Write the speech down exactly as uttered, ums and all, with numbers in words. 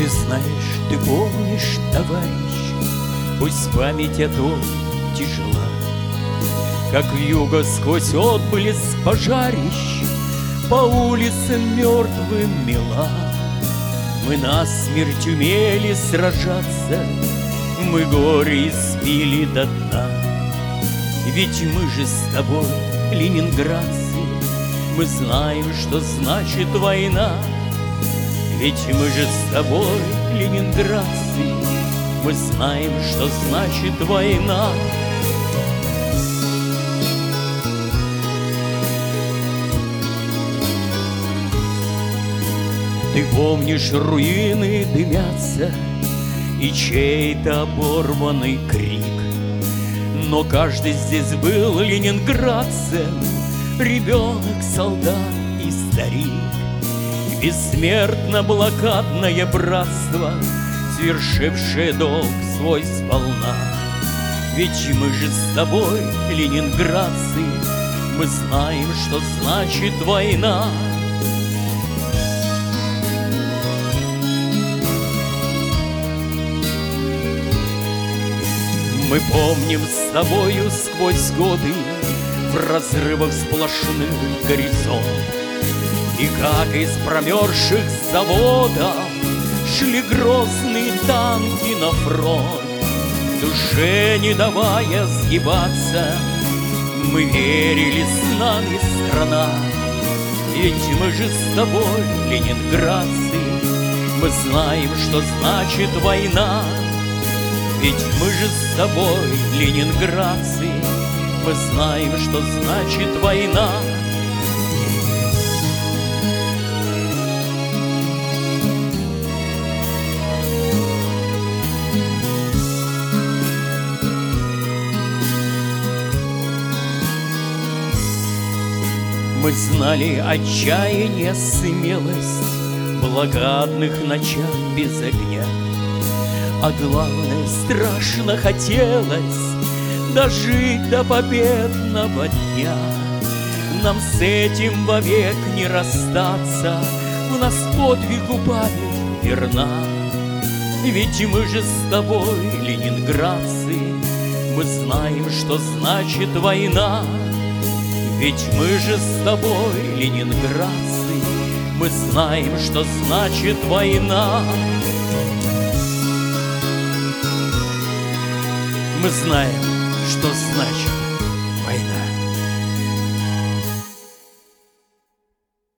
Ты знаешь, ты помнишь, товарищ, пусть память о том тяжела, как вьюга сквозь отблеск пожарищ по улицам мертвым мела. Мы насмерть умели сражаться, мы горе испили до дна. Ведь мы же с тобой, ленинградцы, мы знаем, что значит война. Ведь мы же с тобой, ленинградцы, мы знаем, что значит война. Ты помнишь, руины дымятся и чей-то оборванный крик, но каждый здесь был ленинградцем, ребенок, солдат и старик. Бессмертно блокадное братство, свершившее долг свой сполна. Ведь мы же с тобой, ленинградцы, мы знаем, что значит война. Мы помним с тобою сквозь годы в разрывах сплошных горизонт, и как из промерзших заводов шли грозные танки на фронт. Душе не давая сгибаться, мы верили, с нами страна. Ведь мы же с тобой, ленинградцы, мы знаем, что значит война. Ведь мы же с тобой, ленинградцы, мы знаем, что значит война. Мы знали отчаяние, смелость блокадных ночах без огня. А главное, страшно хотелось дожить до победного дня. Нам с этим вовек не расстаться, в нас подвигу память верна. Ведь мы же с тобой, ленинградцы, мы знаем, что значит война. Ведь мы же с тобой, ленинградцы, мы знаем, что значит война. Мы знаем, что значит